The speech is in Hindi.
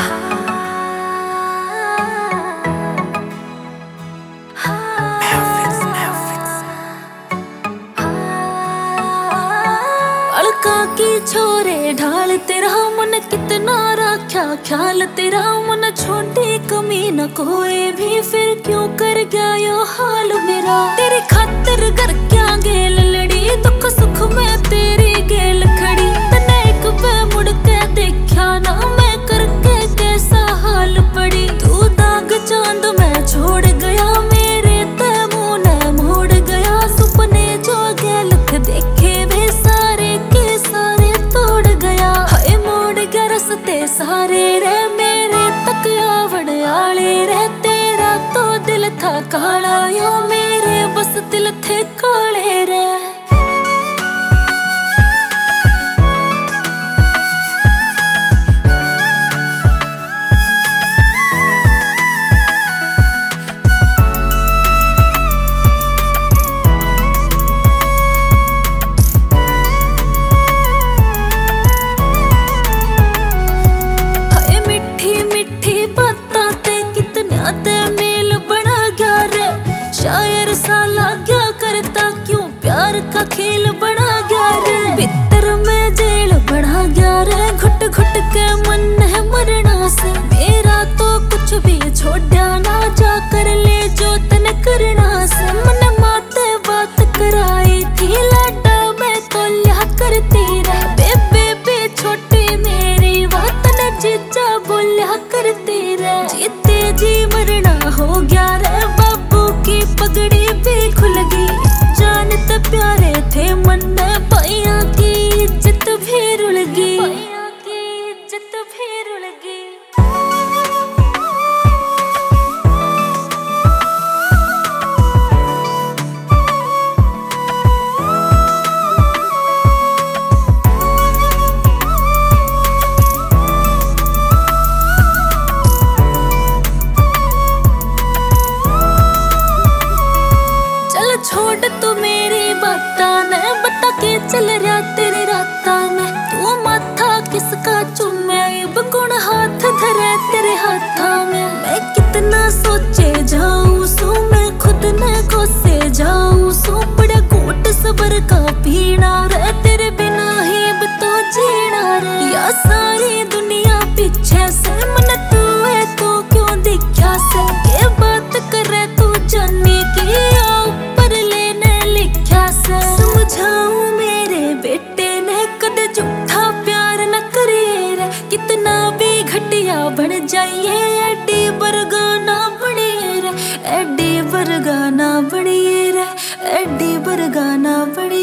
अलका की छोरे ढाल तेरा मन कितना रखा ख्याल तेरा मन छोटी कमी न कोई भी फिर क्यों कर गया यो हाल मेरा। तेरी खातिर घर क्या गेल लड़ी दुख सुख में तेरी गेल खड़ी तने एक पे मुड़ के देखा ना मैं करके कैसा हाल पड़ी। तू दाग चांद में छोड़ गया मेरे ते मुंह ने मोड़ गया सुपने जो गेल थे देखे वे सारे के सारे तोड़ गया। हाय मोड़ गया रस्ते सारे रे मेरे तक आवड़ आले रे तेरा तो दिल था काला यो मेरे बस दिल थे काले रे। शायर सा लाग्या करता क्यों प्यार का खेल बना गया रे भीतर में जेल बढ़ा गया रे घुट घुट के मन है मरना से मेरा तो कुछ भी छोड़ा ना जा कर ले जो तने करना से मन माते बात कराई थी लाडा मैं तो लिया करती रह बेबे छोटी मेरी बात ने जीजा बोलिया करती रह जीते जी मरना हो गया रे की पगड़ी भी खुल गई जानते प्यारे थे मन में पाइया की इज्जत भी रुल गई पाइया की इज्जत भी रुल गई। छोड़ तू मेरी बाता ने बता के चल रहा तेरी राता में तू माथा किसका चूमे बकुण हाथ धरे तेरे हाथा में मैं कितना सोचे जाऊं सू मैं खुद ने कोसे जाऊं सू बड़े घूट सबर का पीना रे तेरे बिना ही तो जीना रे या सारी दुनिया पीछे से मन तू है तो क्यों दिखा से ये बात करे तू जाने की समझाऊं मेरे बेटे ने कदे झूठा प्यार न करिए रे कितना भी घटिया बन जाइए एडी बरगाना बनिए रे एडी बरगाना बनिए रे एडी बरगाना बनिए।